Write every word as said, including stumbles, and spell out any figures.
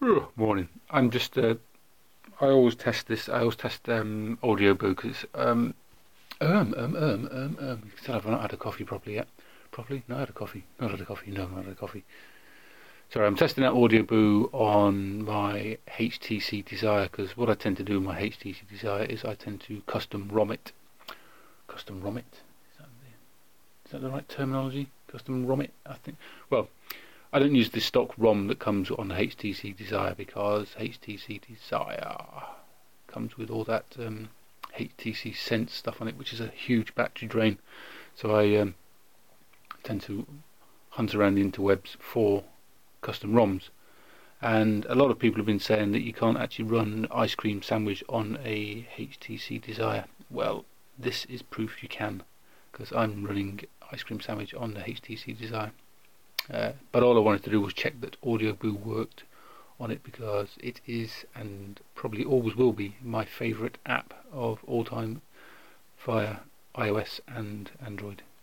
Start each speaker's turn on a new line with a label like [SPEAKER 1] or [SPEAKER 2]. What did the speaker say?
[SPEAKER 1] Ugh, morning. I'm just. Uh, I always test this. I always test um, Audioboo because um, um, um, um, um, um. Still, I've not had a coffee properly yet. Properly? Not had a coffee. Not had a coffee. No, not had a coffee. Sorry, I'm testing out Audioboo on my H T C Desire because what I tend to do with my H T C Desire is I tend to custom ROM it. Custom ROM it. Is that the, is that the right terminology? Custom ROM it. I think. Well. I don't use the stock ROM that comes on the H T C Desire because H T C Desire comes with all that um, H T C Sense stuff on it, which is a huge battery drain. So I um, tend to hunt around the interwebs for custom ROMs. And a lot of people have been saying that you can't actually run Ice Cream Sandwich on a H T C Desire. Well, this is proof you can, because I'm running Ice Cream Sandwich on the H T C Desire. Uh, but all I wanted to do was check that Audioboo worked on it because it is, and probably always will be, my favourite app of all time via iOS and Android.